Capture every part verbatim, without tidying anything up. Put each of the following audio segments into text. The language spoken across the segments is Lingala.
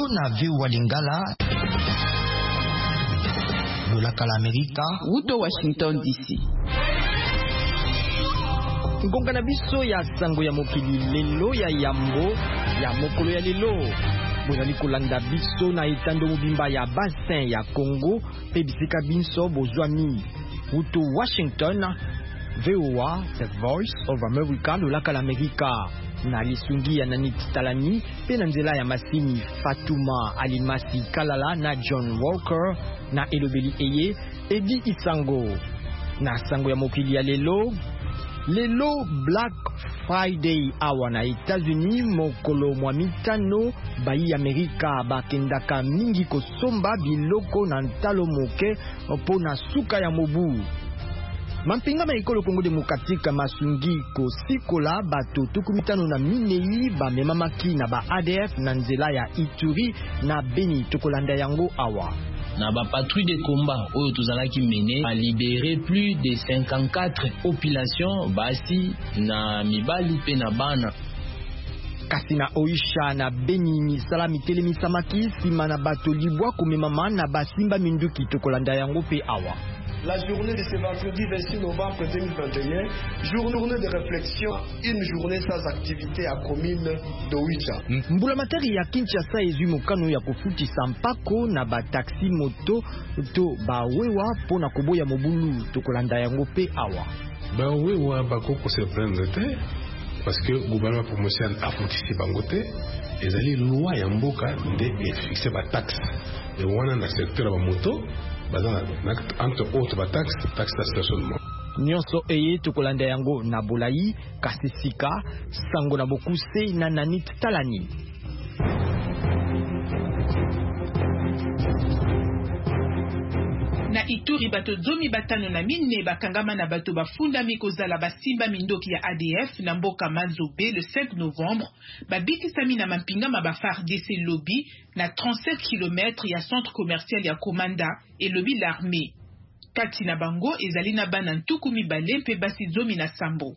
na viu walingala lolaka la Amerika uto Washington D C. Ngonga na biso ya sango ya mokili lelo ya yambo ya mokolo ya lelo. Bozali kolanda biso na etando mobimba ya bassin ya Congo pe bisika binso bozwami uto Washington. V O A, The Voice of America, lolaka la Amerika. Na lisungi ya Nani Talani pe na nzela ya masini Fatuma Alimasi Kalala na John Walker na elobeli eye Edi Isango. Na sango ya mokili ya lelo lelo Black Friday awa na Etats-Unis mokolo mwa mitano bayi Amerika bakendaka mingi kosomba biloko na ntalo moke po na suka ya mobu. Mampinga maikolo Kongo Demokratika masungi ko sikola bato tukumitano na minei ba memamaki na ba A D F na nzela ya Ituri na Beni tokolanda yango awa. Na ba patrouille de combat oyo tozalaki mené a libéré plus de cinquante-quatre populations basi na mibali pe na bana. Kasi na Oisha na Beni misala mitele misamaki sima na bato libwa komemama na basimba minduki tokolanda yango pe awa. La journée de ce vendredi vingt-six novembre deux mille vingt et un, journée de réflexion, une journée sans activité à commune d'Oicha. Mbula matari ya Kinshasa ezui mokano ya kofutisa mpako na ba taxi moto to ba wewa pona koboya mobulu tokolanda yango pe awa. Ba wewa bakoko se prendre te parce que gouvernement promotion a futisi bangote ezali loi ya mboka nde fixe ba taxe et wana na secteur ba moto entre autres ba taxe taxe de stationnement. Nyonso eye tokolanda yango na Bolai Kasisika sango na bokuse na Nani Talani. Na Ituri bato zomi batano na mine bakangama na bato bafunda mikozala basimba mindoki ya A D F na mboka Mazobe le cinq novembre babikisami na mampingama ba F A R D C lobby na trente-sept kilomètres ya centre commercial ya Komanda et lobby l'armée. Kati na bango ezali na bana ntuku mibale mpe basi zomi na sambo.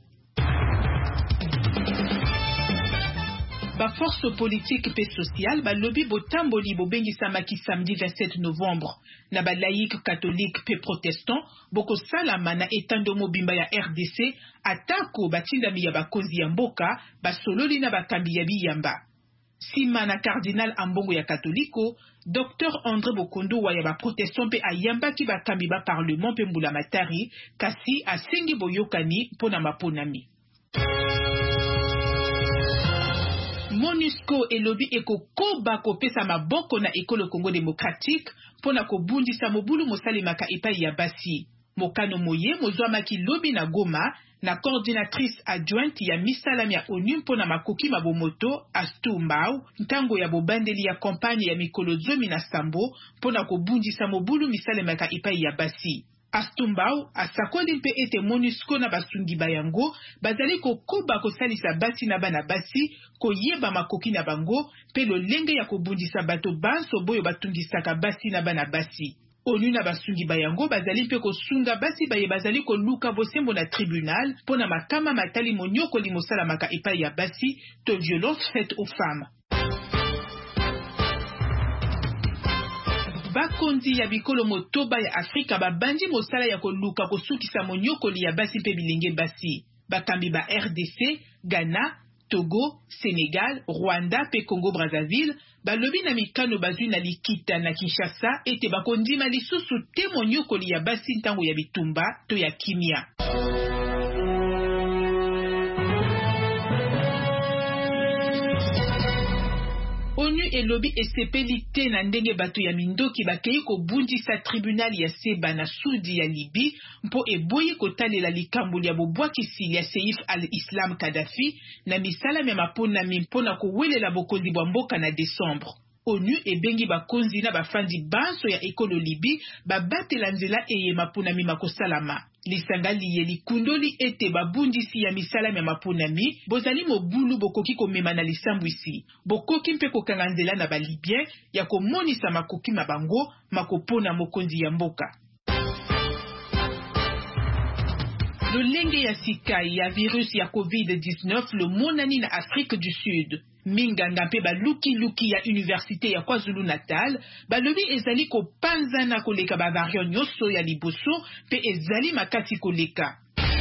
Ba force politique et sociale ba lobby botamboli bobengisamaki samedi vingt-sept novembre na ba laïque catholique pe protestant boko salama na etando mobimba ya R D C atako batindami ya bakonzi ya mboka basololi na bakambi ya biyamba. Sima na cardinal ambongo ya katoliko Docteur André Bokondo wa ya ba protestant pe ayamba ki bakambi ba parlement pe mbula matari kasi asengi boyokani pona maponami. MONUSCO elobi eko koba kopesa maboko na ekolo Congo Démocratique pona kobundisa mobulu mosalimaka epai ya basi. Mokano moye mozwamaki lobi na Goma na coordinatrice adjointe ya misalami ya ONU pona makoki mabomoto Astou Mbao ntango ya bobandeli ya kampanye ya mikolo zomi na sambo pona kobundisa mobulu misalimaka epai ya basi. Astou Mbao asakoli mpe ete MONUSCO na basungi bayango bazali kokoba kosalisa basi na bana basi koyeba makoki na bango pe lolenge ya kobundisa bato banso boyo batungisaka basi na bana basi. ONU na basungi bayango bazali mpe kosunga basi baye bazali koluka bosembo na tribunal pona makama matali monyoko limosalamaka epai ya basi to violence faite aux femmes. Bakonzi ya bikolo motoba ya Afrika babandi mosala ya koluka kosukisa monyokoli ya basi pe bilenge basi. Bakambi ba R D C, Ghana, Togo, Sénégal, Rwanda pe Congo Brazzaville balobi na mikano bazwi na likita na Kinshasa ete bakondima lisusu te monyokoli ya basi ntango ya bitumba to ya kimia. ONU elobi esepeli te na ndenge bato ya mindoki bakei kobundisa tribunal ya Seba na sudi ya Libi mpo eboyi kotalela likamboli ya bobwakisi ya Seif al-Islam Kadhafi na misalami ya maponami mpona kowelela bokonzi bwa mboka na Desembre. ONU ebengi bakonzi na bafandi banso ya ekolo Libi babatela nzela eye maponami makosalama. Lisanga liye likundoli ete babundisi ya misalami ya maponami bozali mobulu bokoki komema na lisambwisi. Bokoki mpe kokanga nzela na balibien ya komonisa makoki mabango makopona mokonzi ya mboka. Lolenge ya sika ya virus ya COVID dix-neuf le monani na Afrique du Sud. minganga mpe baluki-luki ya université ya KwaZulu Natal balobi ezali kopanzana koleka bavariant nyonso ya liboso mpe ezali makasi koleka.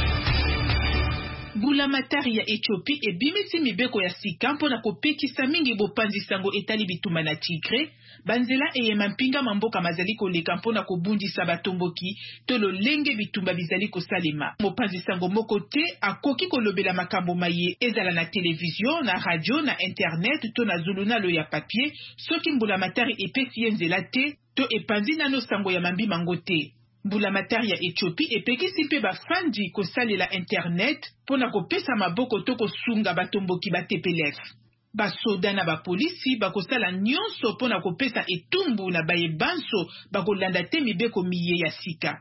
Mbulamatari ya Ethiopie ebimisi mibeko ya sika mpona kopekisa mingi bopanzi sango etali bitumba na Tigre, banzela eyema mpinga mamboka mazali koleka mpona kobundisa batomboki to lolenge bitumba bizali kosalema. Mopanzi sango moko te akoki kolobela makambo maye ezala na televizio, na radio, na internet to na zulunalo ya papier soki mbulamatari epesi ye nzela te to epanzi nano sango ya mambi mango te. Mbulamatari ya Ethiopie epekisi mpe bafandi kosalela internet pona kopesa maboko to kosunga batomboki ba T P L F. Basoda na bapolisi bakosala nyonso pona kopesa etumbu na bayebanso bakolanda te mibeko miye ya sika.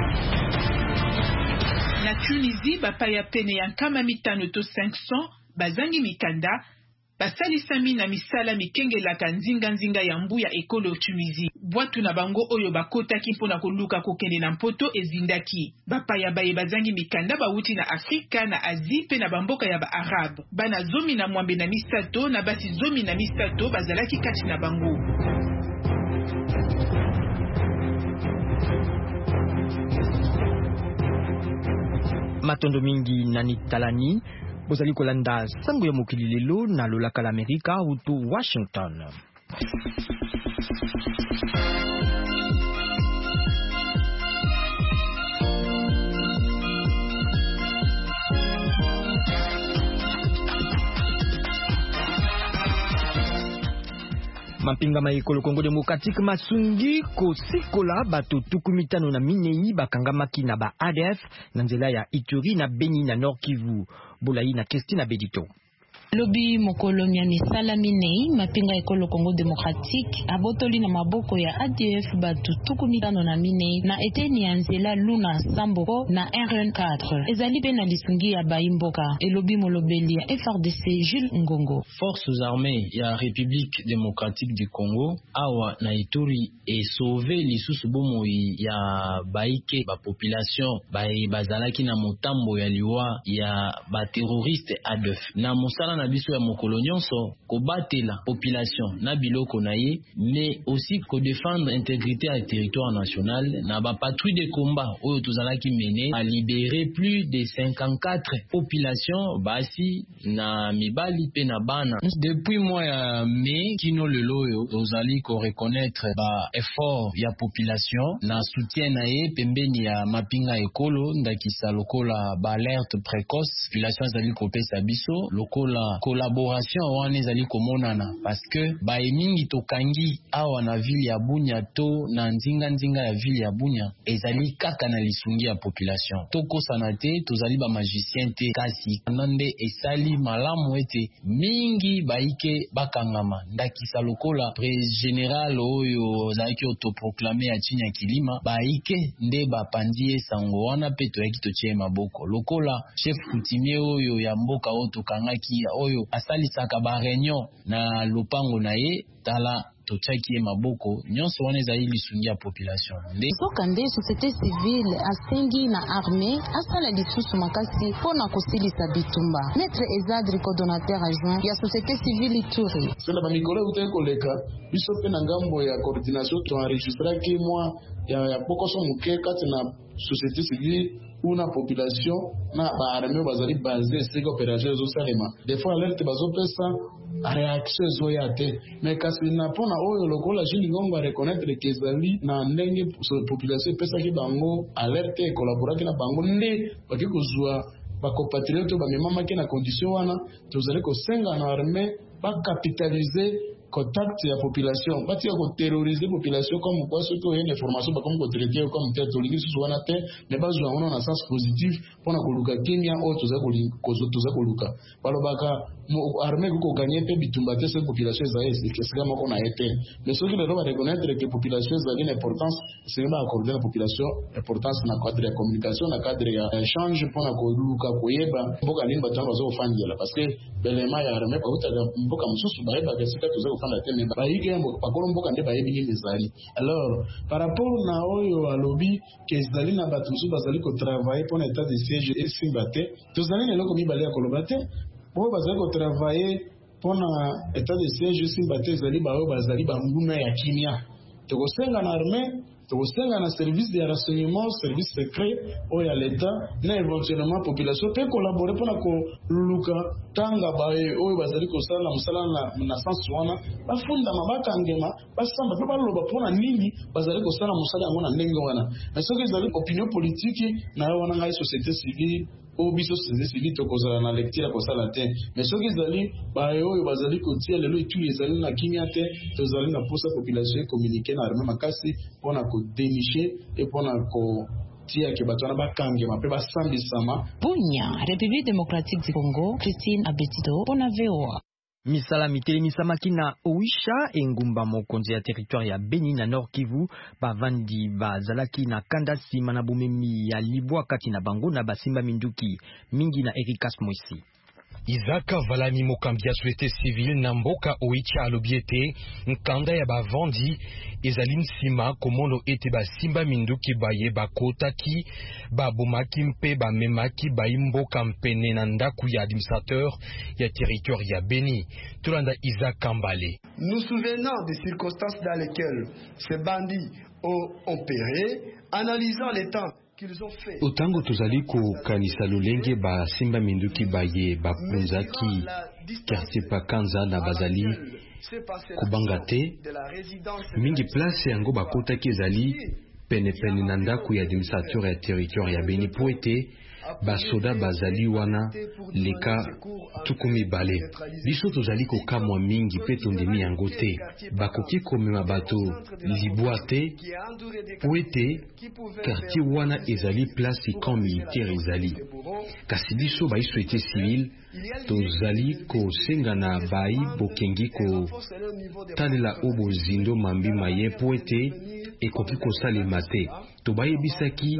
Na Tunisie bapaya pene ya nkama mitano to cinq cents bazangi mikanda basalisami na misala mikengelaka nzinga nzinga ya mbu ya ekolo Tunisie. Bwatu na bango oyo bakotaki mpona koluka kokende na mpoto ezindaki. Bapaya baye bazangi mikanda bauti na Afrika na Asie pe na bamboka ya ba Arab. Bana zomi na mwambe na misato na basi zomi na misato bazalaki kati na bango. Matondo mingi na nitalani bozali kolanda sango ya mokili lelo na lolaka la Amerika utu Washington. Mampinga maekolo Kongo Demokratique masungi ko sikola bato tukumitano na minei bakangamaki na ba A D F na nzela ya Ituri na Beni na Nord Kivu. Bolai na Christina Bedito. Lobi mokolonia misala minei mapinga ekolo Kongo Demokratique abotoli na maboko ya A D F batu tukumitano na minei na eteni ya nzela Luna Samboko na R N quatre ezali pe na lisungi ya baimboka. Elobi molobeli ya F R D C Jules Ngongo. Forces armées ya République démocratique du Congo awa na Ituri et sauver lisusu bomoi ya baike ba population bae bazalaki na motambo ya liwa ya ba terroriste A D F na musala na biso ya mokolo nyonso kobatela population na biloko na ye mais aussi ko défendre intégrité ya territoire national na ba patrouille de combat oyo tozalaki mené a libérer plus de cinquante-quatre populations basi na mibali pe na bana. Depuis mois ya mai kino lelo oyo tozali ko reconnaître ba effort ya population na soutien na ye pembeni ya mapinga ekolo ndakisa lokola ba alerte précoce population ezali kopesa biso lokola collaboration wana ezali komonana parce que ba emingi tokangi awa na ville ya Bunya to na nzinga nzinga ya ville ya Bunya ezali kaka na lisungi ya population tokosana te tozali ba magicien te kasi nande esali malamu ete mingi baike bakangama ndakisa lokola président général oyo zaki autoproclamé ya chinya kilima baike nde bapandie sango wana pe toyaki totie maboko lokola chef coutumier oyo ya mboka oyo tokangaki oyo asalisaka ba réunion na lopango na ye tala tochaki ye maboko nyonso wana ezali lisungi ya population nde soka nde société civile asengi na armée asala lisusu makasi mpona kosilisa bitumba. Maître Ezadri coordonnateur adjoint ya société civile Ituri. Sala ba mikolo ute koleka biso pe na ngambo ya coordination to enregistrer ki moi ya ya pokoso muke kati na société civile una population na ba armée bazali basé sika opération zo salema des fois alerte bazo pesa réaction zo yate mais kasi na pona oyo lokola Jules Ngongo a reconnaître que ezali na ndenge population pesa ki bango alerte et collaborer na bango nde baki kozwa ba compatriotes ba memama ki na condition wana tozali ko senga na armée ba capitaliser contact ya population bati ya ko terroriser population comme quoi ceux qui ont une information ba comme ko traiter comme tel to lingi susu wana te mais ba zwa wana na sens positif pona ko luka kimia o toza ko kozo toza ko luka balobaka mo armée ko gagner pe bitumba te cette population za est que c'est moko na été mais ceux qui le doivent reconnaître que population za une importance c'est ba accorder la population importance na cadre de communication na cadre ya échange pona ko luka ko yeba mboka limba tango zo fandela parce que belema ya armée ba uta mboka mususu ba yeba que c'est toza alors par rapport na oyo alobi que ezali na bato mususu bazali ko travailler pour l'état de siège et simbate tozali lelo ko mibale ya kolobate bo bazali ko travailler pona état de siège simba te ezali baoyo bazali banguna ya kimia tokosenga na armée tokosenga na service de renseignement service secret oyo ya l'état na éventuellement population pe collaborer pona koluluka tanga baye oyo bazali kosala na mosala na, na sens wana bafundama bakangema basamba pe baloba pona nini bazali kosala mosala yango na ndenge wana mais soki ezali opinion politique na yo wana ngai société civile o biso société civile tokozala na lecture kosala te mais soki ezali baye oyo bazali kotia lelo etuli ezali na kimia te tozali na posa population communiquer na armée makasi pona ko dénicher et pona ko tia ke batwana bakangema pe basambisama. Bunya, République démocratique du Congo, Christine Abetido, pona V O A. Misala mitelemisaki na Oisha engumba mokonzi ya territoire ya Beni na Nord Kivu bavandi bazalaki na kanda sima na bomemi ya libwa kati na bango na basimba minduki mingi na Erikas Moisi. Isaka Valami Mokambia société civile na mboka Oicha alobiete nkanda ya bavandi ezali nsima komono ete basimba minduki baye bakotaki babomaki mpe bamemaki baimboka mpene na ndaku ya administrateur ya territoire ya Beni. Tolanda Isaka Mbale. Nous souvenons des circonstances dans lesquelles ces bandits ont opéré, analysant les temps. Otango tozali ko kanisa lolenge ba simba minduki baye bapunzaki quartier Pakanza na bazali kubanga te mingi place yango bakotaki ezali pene pene na ndaku ya administrateur ya territoire ya Beni po ete basoda bazali wana leka tukumi bale biso tozali kokamwa mingi pe tondimi yango te bakoki komema bato libwa te po ete quartier wana ezali place camp militaire ezali kasi biso bai société civile tozali kosenga na bai bokengi ko talela obozindo mambi maye po ete ekoki kosalema te tobayebisaki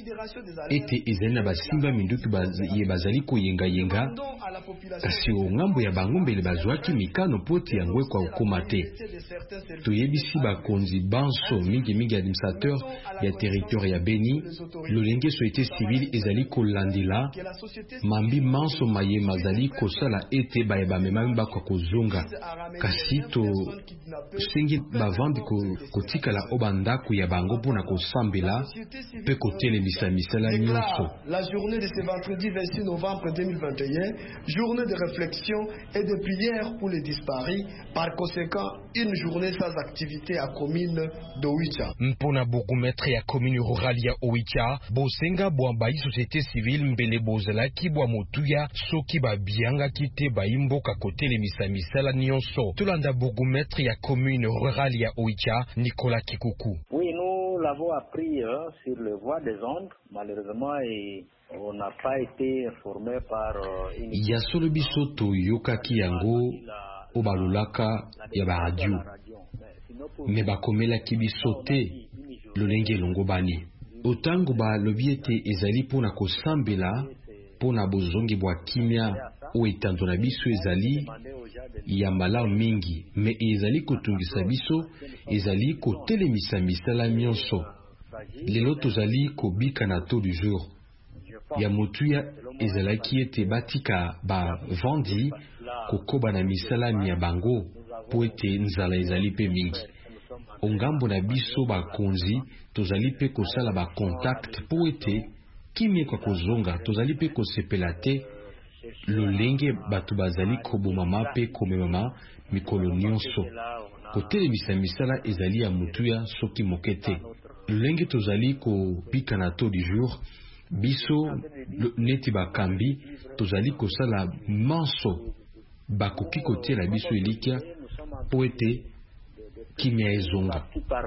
ete ezali na basimba minduki ye bazali koyenga yenga kasi ongambo ya bango mbele bazwaki mikano poti yango ekwa okoma te toyebisi bakonzi banso mingi mingi administrateur ya territoire ya Beni lolenge société civile ezali kolandela mambi manso maye mazali kosala ete baye bamemami bakwa kozonga kasi to sengi bavandi kotikala obandaku ya bango mpona kosambela pe kotelemisa misala nyonso. La journée de ce vendredi vingt-six novembre deux mille vingt et un, journée de réflexion et de prière pour les disparus, par conséquent une journée sans activité à commune d'Oicha. Mpona bourgmestre ya commune rurale ya Oicha, bosenga bwamba société civile mbele bozalaki bwa motuya soki babianga kite baimboka kotelemisa misala nyonso. Tolanda bourgmestre ya commune rurale ya Oicha, Nicolas Kikuku. Oui, nous l'avons appris euh, sur le voie des ondes, malheureusement, et on n'a pas été informé par euh, une... Ya solo biso toyokaki yango obalulaka ya ba radio. Me bakomelaki biso te lolenge longo bani. Otango ba lobiete ezali pona kosambela pona bozongi bwa kimia o etando na biso ezali ya malamu mingi me ezali kotungisa biso ezali kotelemisa misala nyonso lelo tozali kobika na taux du jour ya motuya ezalaki ete batika bavandi kokoba na misala ya bango po ete nzala ezali pe mingi ongambo na biso bakonzi tozali pe kosala bacontact po ete kimia kwa kozonga tozali pe kosepela te lolenge bato bazali kobomama pe komemama mikolo nyonso kotelemisa misala ezali ya motuya soki moke te lolenge tozali kobika na taux du jour biso neti bakambi tozali kosala manso bakoki kotiela biso elikia po ete kimia ezonga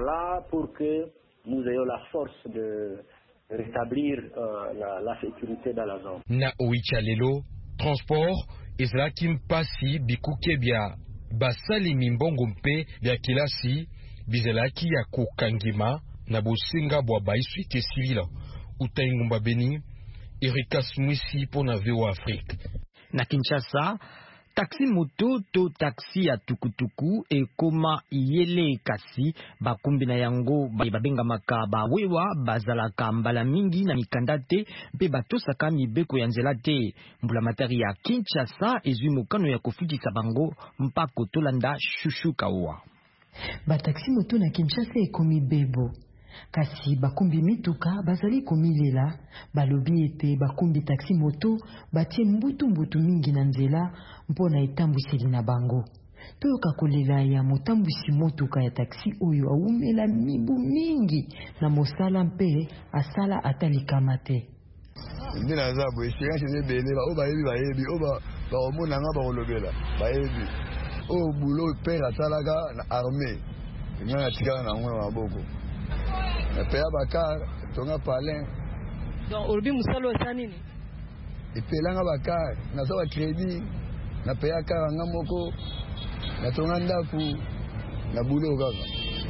rétablir euh, la, la sécurité dans la zone. Na Oicha lelo transport ezalaki mpasi bikuke bya basali mimbongo mpe bya kilasi bizelaki ya kokangima na bosenga bwa baiswite civile utaingumba Beni Erikas Mwisi pona V O A Afrique. Na Kinshasa taxi moto to taxi ya tukutuku ekoma yele kasi bakumbi na yango babengamaka bawewa bazalaka mbala mingi na mikanda te mpe batosaka mibeko ya nzela te. Mbulamatari ya Kinshasa ezwi mokano ya kofutisa bango mpako tolanda Shushu Kawa. Ba taxi moto na Kinshasa ekomi bebo kasi bakumbi mituka bazali komilela balobi ete bakumbi taxi moto batie mbutu mbutu mingi na nzela mpona etambwiseli na bango. Toyoka kolela ya motambwisi motuka ya taxi oyo aumela mibu mingi na mosala mpe asala atalikama te. Ndina zabo esiransi nebele ba oba yebi ba yebi oba ba omona nga ba kolobela ba yebi o bulo pera salaka na armée ngana tikana na ngwe maboko na peya bakar tonga palin donc olobi musalo sa nini ipelanga bakar na sawa credit na peya kar nga moko na tonga ndaku na bulo kaka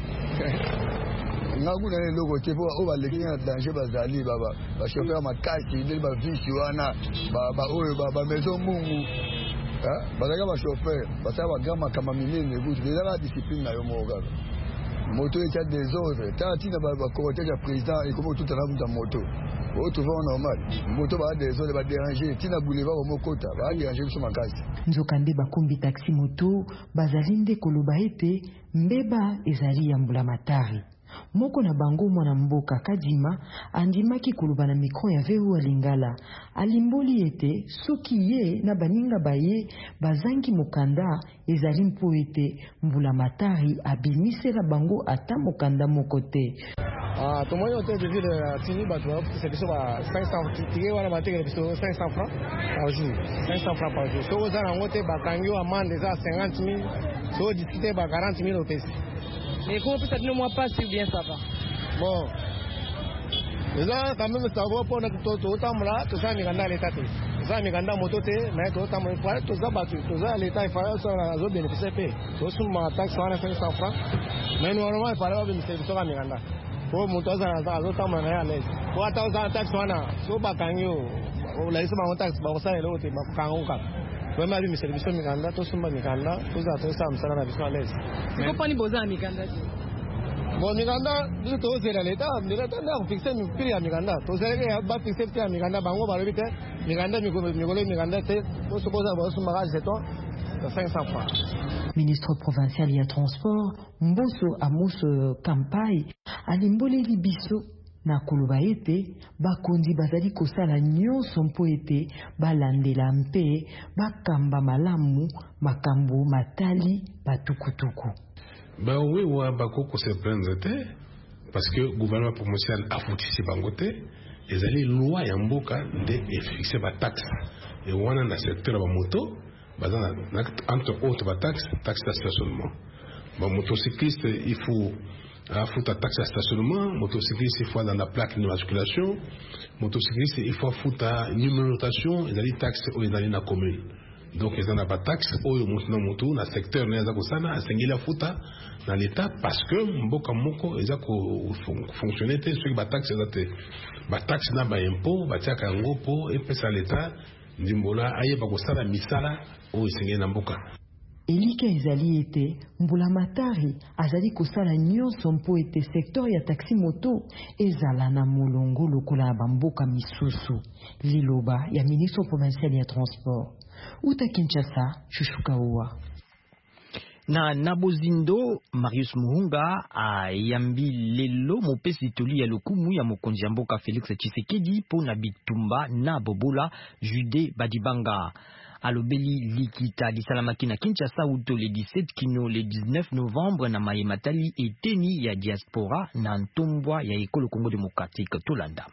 nga kuna ne logo tepo o ba leki na danger bazali baba ba chauffeur makasi ndeli ba visi wana ba ba oyo ba ba maison mungu ah bazaka ba chauffeur basaba ba gama kama minene vous déjà la discipline na yo moka moto et des autres tant tina ba ba côté ya président et comme tout à l'heure moto o tout va normal moto ba des autres ba déranger tina boulevard au mokota ba déranger sur makasi nzokande bakumbi taxi moto bazalinde koloba ete mbeba ezali ya mbulamatari. Moko na bango mwana mboka Kadima andimaki koloba na mikro ya Veru Alingala alimboli ete soki ye na baninga baye bazangi mokanda ezali mpo ete mbulamatari abimisela bango ata mokanda mokote. Ah, tout le monde a vu le Tini Batou, c'est que ça va cinq cents, tu vois, on a battu cinq cents francs par jour, cinq cents francs par jour. Si vous avez un côté, Bakangyo amende déjà cinquante mille, si vous discutez, quarante mille au P C. Mais comment peut-être ne moi pas si bien ça va? Bon, déjà quand même ça va pour notre autant là, tout ça Miganda l'état. Tout ça Miganda mototé, mais tout ça me paraît tout ça battu, tout ça l'état il fallait ça la zone bénéficier payer. Tout ça ma taxe on a cinq cents francs. Mais normalement il fallait pas bénéficier de ça Miganda. Pour monter ça dans l'autre temps à l'aise. Pour attendre ça taxe on a, so Bakangyo, on laisse ma taxe, ba ça et l'autre, ba Kango ka. Vraiment lui mes services Miganda, tout ça Miganda, tout ça tout ça me ça na biso à l'aise. Mais pourquoi ni besoin Miganda? Bon Miganda, tout tout c'est l'état, l'état n'a fixé le prix à Miganda. Tout ça que ba fixé prix à Miganda, bango ba lebite, Miganda mi mi Miganda te, tout ce boza ba son bagage c'est toi, cinq cents francs. Ministre provincial ya transport Mboso Amos Kampai alimboleli biso na koloba ete bakondi bazali kosala nyonso mpo ete balandela mpe bakamba malamu makambo matali batukutuku. Bah oui, ouais, bakoko se prendre te parce que le gouvernement provincial a foutu ses bangote et les lois en boka de fixer ba taxe et on a dans secteur ba moto entre autres ba taxe taxe de stationnement. Ba motocycliste il faut à foutre la taxe de stationnement, motocycliste il faut dans la plaque d'immatriculation, motocycliste il faut foutre la numérotation et la taxe ou dans la commune. Donc ils n'ont pas de taxe ou ils montent dans moto dans le secteur mais ils ont ça na sengila futa dans l'état parce que mboka moko ils ont fonctionné te sur ba taxe zate ba taxe na ba impôt ba tiaka ngo po et pesa l'état ndimbola aye ba ko sala misala o sengela mboka. Elika ezali ete mbulamatari azali kosala nyonso mpo ete secteur ya taxi moto ezala na molongo lokola ya bamboka misusu. Liloba ya ministre provincial ya transport uta Kinshasa Shushu Kawa. Na Nabozindo, Marius Muhunga ayambi lelo mopesi toli ya lokumu ya mokonzi ya mboka Félix Tshisekedi po na bitumba na bobola Jude Badibanga. Alobeli likita lisalamaki na Kinshasa uto le dix-sept kino le dix-neuf novembre na mayematali eteni ya diaspora na ntombwa ya ekolo Congo démocratique tolanda.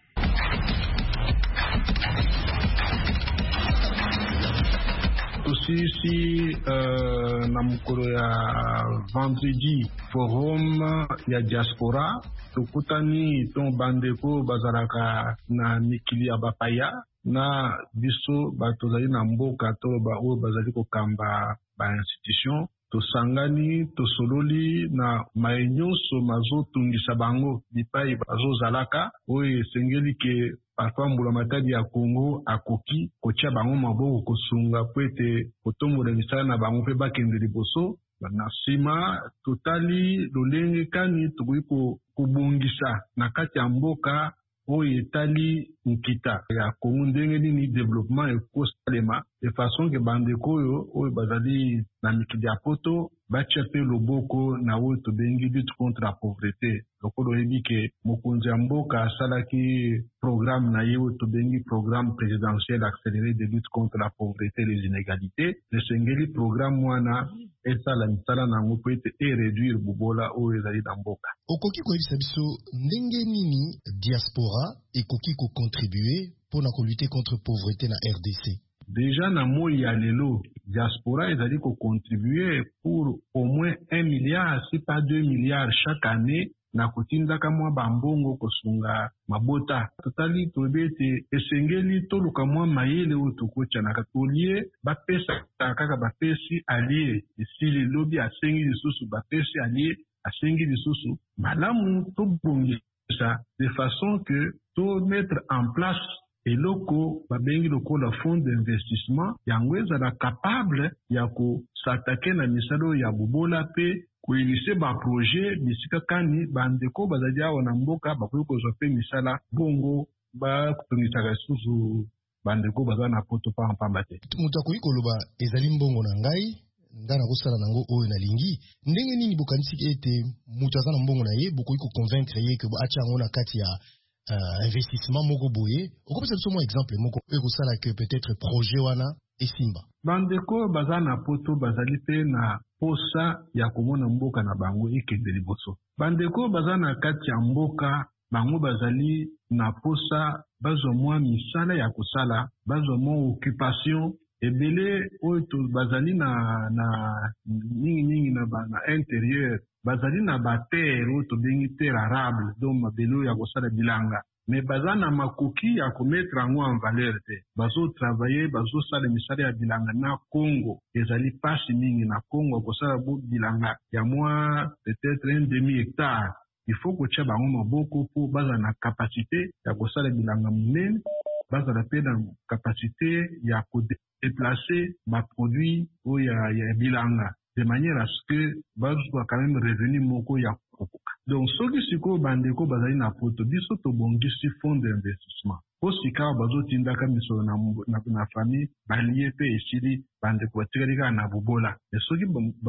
Aussi ici euh, na mukolo ya vendredi forum ya diaspora tukutani ton bandeko bazalaka na mikili ya bapaya na biso batozali na mboka to ba o bazali kokamba ba institution tosangani tosololi na maenyoso mazotungisa bango bipai bazozalaka oyo esengeli ke parfois mbula matadi ya Congo akoki kotia bango maboko kosunga po ete kotombola misala na bango mpe bakende liboso. Na nsima totali lolenge kani tokoki kobongisa na kati ya mboka oyo etali nkita ya Congo ndenge nini développement ekosalema de façon ke bandeko oyo oyo bazali na mikili ya poto batia mpe loboko na oyo tobengi lutte contre la pauvreté. Lokolo oyebi ke mokonzi ya mboka asalaki programme na ye oyo tobengi programme présidentiel accéléré de lutte contre la pauvreté et les inégalités. Esengeli programme wana esala misala nango po ete eréduire bubola oyo ezali na mboka. Okoki koyebisa biso ndenge nini diaspora ekoki kocontribuer mpona kolutter contre pauvreté na R D C? Déjà na moi ya lelo diaspora ezali kocontribuer pour au moins un milliard si pas deux milliards chaque année na kotindaka mwa bambongo kosunga mabota. Totali toyebi ete esengeli toluka mwa mayele oyo tokotianaka tolie bapesa kaka bapesi alie esili lobi asengi lisusu bapesi alie asengi lisusu malamu tobongisa de façon que to mettre en place eloko babengi lokola fonds d'investissement yango ezala capable ya kosatake na misalo ya bubola pe koinise baprojet bisika kani bandeko bazali awa na mboka bakoki kozwa mpe misala bongo bakotongisaka lisusu bandeko bazala na poto pamba te. Moto akoki koloba ezali mbongo na ngai nga nakosala nango oyo nalingi, ndenge nini bokanisi ete moto aza na mbongo na ye bokoki koconvaincre ye ke atia yango na kati ya Uh, investissement moko boye? Okopesa biso mwa exemple moko pe kosala ke peut-être projet wana esimba? Bandeko baza na poto bazali pe na posa ya komona mboka na bango ekende liboso. Bandeko baza na kati ya mboka bango bazali na posa bazwa mwa misala ya kosala, bazwa mwa occupation ebele oyo bazali na na mingi mingi na ba na intérieur bazali na baterre oyo tobengi terre arable donc mabelo ya kosala bilanga mais baza na makoki ya komettre yango en valeur te. Bazotravailler bazosala misala ya bilanga na Congo ezali pasi mingi na Congo kosala bo bilanga ya mwa peut-être un demi hectare. Il faut kotia bango maboko po baza na capacité ya kosala bilanga munene, baza na pe na capacité ya déplacer ma produit ou ya, ya bilanga de manière à ce que bazwa quand même revenu moko ya kokoka. Donc soki siko bandeko bazali na poto biso tobongisi fonds d'investissement po sika bazotindaka misolo na, na, na famille balie pe esili bandeko batikali kaka na bobola. Et soki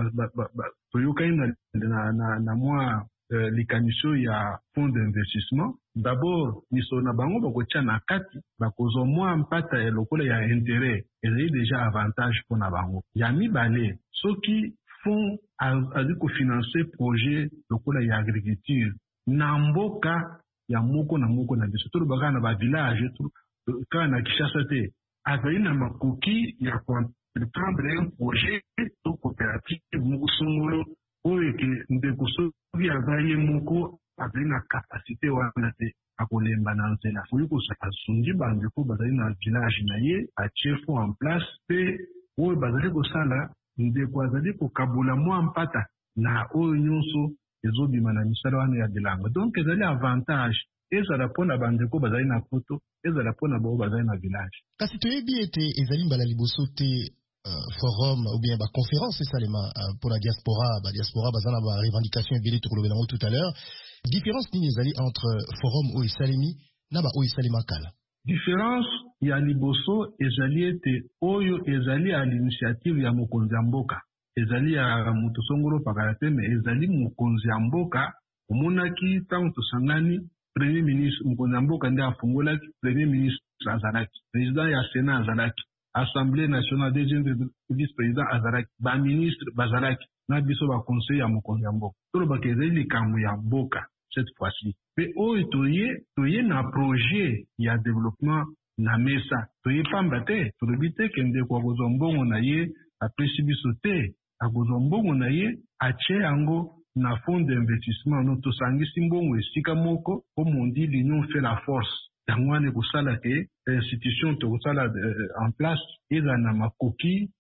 toyokani na, na, na, na mwa Uh, likaniso ya fonds d'investissement, d'abord misolo na bango bakotia na kati bakozwa mwa mpata ya lokola ya intérêt ezali déjà avantage mpo na bango. Ya mibale soki fonds azali kofinanse projet lokola ya agriculture na mboka ya moko na moko na biso tolobaka na bavillage kaka na Kinshasa te azali na makoki ya prendre un projet to coopérative moko songolo oyo ke ndeko soki azaye moko azali na kapasite wana te akolemba na nzela foyi kosungi bandeko bazali na village na ye atie fond en place pe oyo bazali kosala ndeko azali kokabola mwa mpata na oyo nyonso ezobima na misala wana ya bilanga. Donc ezali avantage ezala mpona bandeko bazali na poto ezala mpona bao bazali na village. Kasi toyebi ete ezali mbala liboso te Uh, forum ou bien ba conférence salema uh, pour la diaspora ba diaspora bazana ba revendication ebele tokolobela ngo tout à l'heure. Différence nini ezali entre forum o esalemi na ba o esalema kala? Différence ya liboso ezali ete oyo ezali à l'initiative ya mokonzi ya mboka ezali ya moto songolo pakala me ezali mokonzi ya mboka omonaki tango tosangani premier ministre mokonzi ya mboka nde afungolaki premier ministre azalaki président ya sénat azalaki Assemblée nationale, deuxième vice-président azalaki, ba ministre bazalaki, na biso ba conseil ya mokonzi ya mboka. Tolo bakezeli likambo ya mboka cette fois-ci. Pe oyo toye toye na projet ya développement na mesa. Toye pamba te, tolobi te kende kwa kozwa mbongo na ye apesi biso te, akozwa mbongo na ye atie yango na fonds d'investissement no tosangisi mbongo esika moko comme on dit l'union fait la force. Yango ane kosala ke institution to kosala en place eza na makoki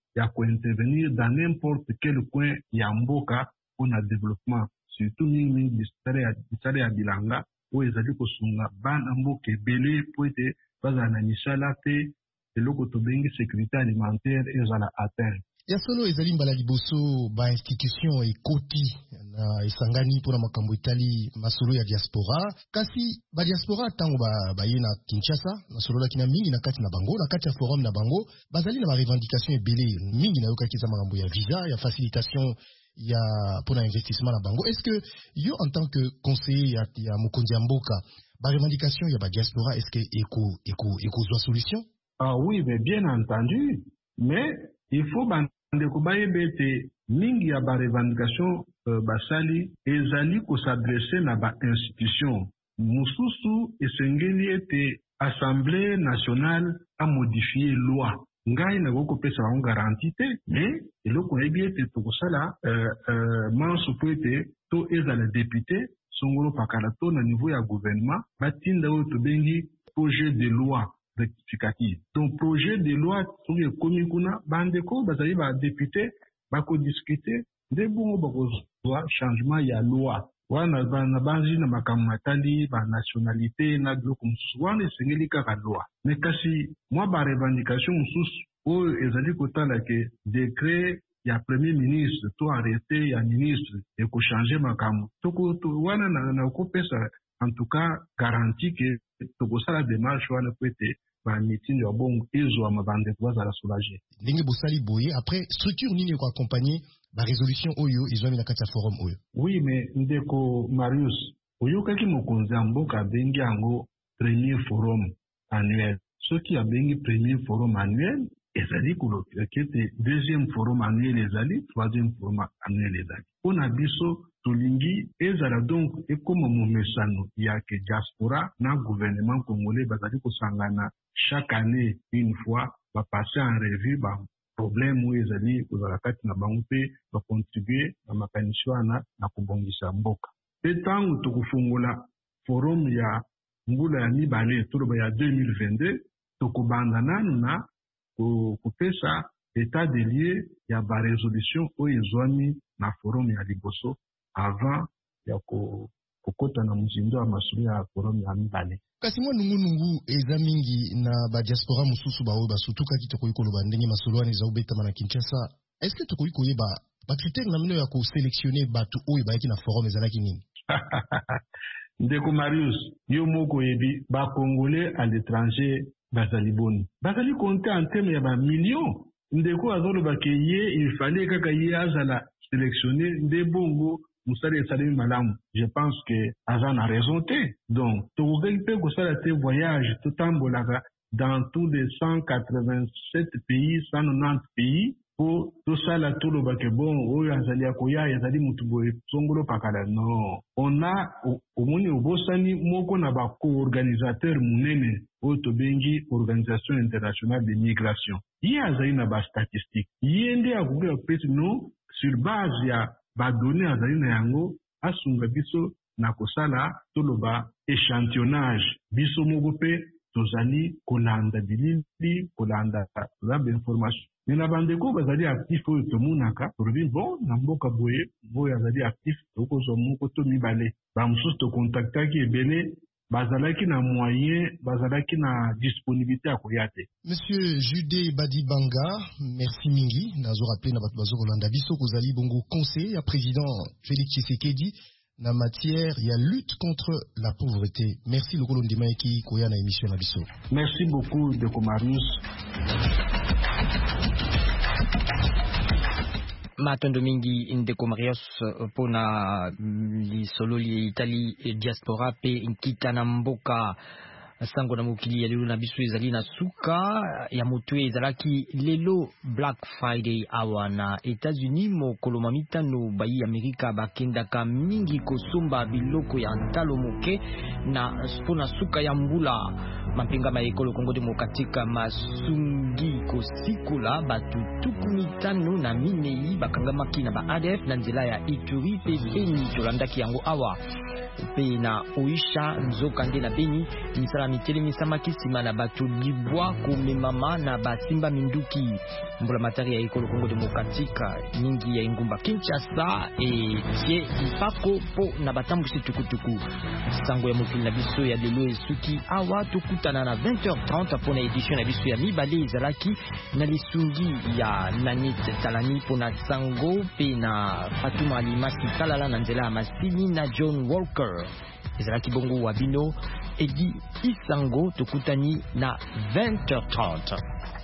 ya kuintervenir dans n'importe quel coin ya mboka mpona développement surtout mingi bisale ya bilanga oyo ezali kosunga bana mboka ebele po ete bazala na misala te eloko tobengi sécurité alimentaire ezala atteint. Ya solo ezali mbala liboso ba institution ekoti na esangani mpona makambo etali masolo ya diaspora kasi ba diaspora ntango baye ba na Kinshasa nasololaki na mingi na kati na bango na kati ya forum na bango bazali na ba revendication ebele mingi nayokaki eza makambo ya visa ya facilitation ya mpona investissement na bango. Est-ce que yo en tant que conseiller ya, ya mokonzi ya mboka ba revendication ya ba diaspora est-ce que eko eko eko zwa solution? Ah oui, mais bien entendu, mais il faut bandeko bayebete mingi ya ba revendication euh, basali ezali ko s'adresser na ba institution mususu esengeli ete Assemblée nationale a modifié loi ngai na ko pesa ba garantie te mais eloko ebi ete to kosala euh euh manso poete to ezala député songolo pakala to na niveau ya gouvernement batinda o to bengi projet de loi rectificative. Donc projet de loi sur le commun bandeko bazali ba député bako discuter de bon bako changement ya loi wana na banji na makamatali ba nationalité na biloko mususu wana esengeli kaka loi mais kasi moi ba revendication mususu oyo ezali kotala ke décret ya premier ministre to arrêté ya ministre et ko changer makambo toko to wana na, na ko pesa en tout cas garantie que toko sala démarche wana peut-être ba meeting ya bongo ezo ma bande kwa za la soulager ndenge bosali boye après structure nini ko accompagner ba résolution oyo izwami na kati ya forum oyo. Oui mais ndeko Marius oyo kaki mokonzi ya mboka bengi yango premier forum annuel soki ya bengi premier forum annuel ezali kolokete deuxième forum annuel ezali troisième forum annuel ezali pona biso tolingi ezala donc ekoma momesano ya ke diaspora na gouvernement congolais bazali kosangana chaque année une fois va passer en revue ba problème où ezali kozala kati na bango pe ba contribuer na makanisi wana na kubongisa mboka pe tango tokufungola forum ya mbula ya mibale toloba ya deux mille vingt-deux tokubanda nanu na kupesa état des lieux ya ba résolution oyo ezwami na forum ya liboso avant ya kokota na mzindo ya masolo ya forum ya mibale. Kasi mwa nungu nungu eza mingi na ba diaspora mususu ba oyo basutuka ki tokoyi koloba ndenge masolo wana eza obetama na Kinshasa. Est-ce que tokoyi koyeba ba critère na mino ya ko sélectionner batu oyo bayaki na forum ezalaki nini? Ndeko Marius, yo moko yebi ba Congolais à l'étranger bazali boni. Bazali compter en termes ya ba millions. Ndeko azolo ba ke ye il fallait kaka ye azala sélectionner nde bongo musali esalemi malamu. Je pense que Azan a raison te. Donc, tokoki pe kosala te voyage totambolaka dans tous les cent quatre-vingt-sept pays, cent quatre-vingt-dix pays pour tosala toloba ke bon oyo azali akoya ezali mutu boye songolo pakala. Non, on a omoni obosani moko na ba co-organisateur munene oyo tobengi Organisation internationale de migration. Ye azali na ba statistique. Ye nde akoki apesi no sur base ya ba donné azali na yango asunga biso na kosala toloba échantillonnage biso moko pe tozali kolanda bilili kolanda zabe information nina bandeko bazali actif oyo tomonaka tolobi bon na mboka boye boye azali actif tokozwa moko to mibale bamosusu tokontaktaki ebele bazalaki na moyen bazalaki na disponibilité ya koya te. Monsieur Jude Badibanga, merci mingi nazo rappelé na bato bazo kolanda biso kozali bongo conseiller ya président Félix Tshisekedi na matière ya lutte contre la pauvreté. Merci lokolo ndimaiki koya na émission na biso. Merci beaucoup de Comarius. Matondo mingi ndeko Marius pona lisolo li Itali diaspora pe nkita na mboka sango na mokili ya lelo na biso ezali na suka ya motwe ezalaki lelo Black Friday awa na États-Unis mokolo mitano bayi Amerika bakendaka mingi kosomba biloko ya ntalo moke na pona suka ya mbula mapinga ma ekolo Kongo Demokratika masungi kosikula batu tuku mitano na minei bakangamaki na ba A D F na nzela ya Ituri pe Beni tolandaki yango awa pe na Oisha nzoka nde na Beni misala mitele misamaki sima na bato libwa komemama na basimba minduki mbula matari ya ekolo Kongo Demokratika mingi ya ingumba Kinshasa e tie mpako po na batambusi tukutuku sango ya mokili na biso ya lelo esuki awa tokutana na vingt heures trente po na edition na biso ya mibale ezalaki na lisungi ya Nanit Talani po na sango pe na Fatuma Alimasi Talala na nzela ya Masini na John Walker ezalaki bongo wa bino Edi Isango tokutani na vingt heures trente.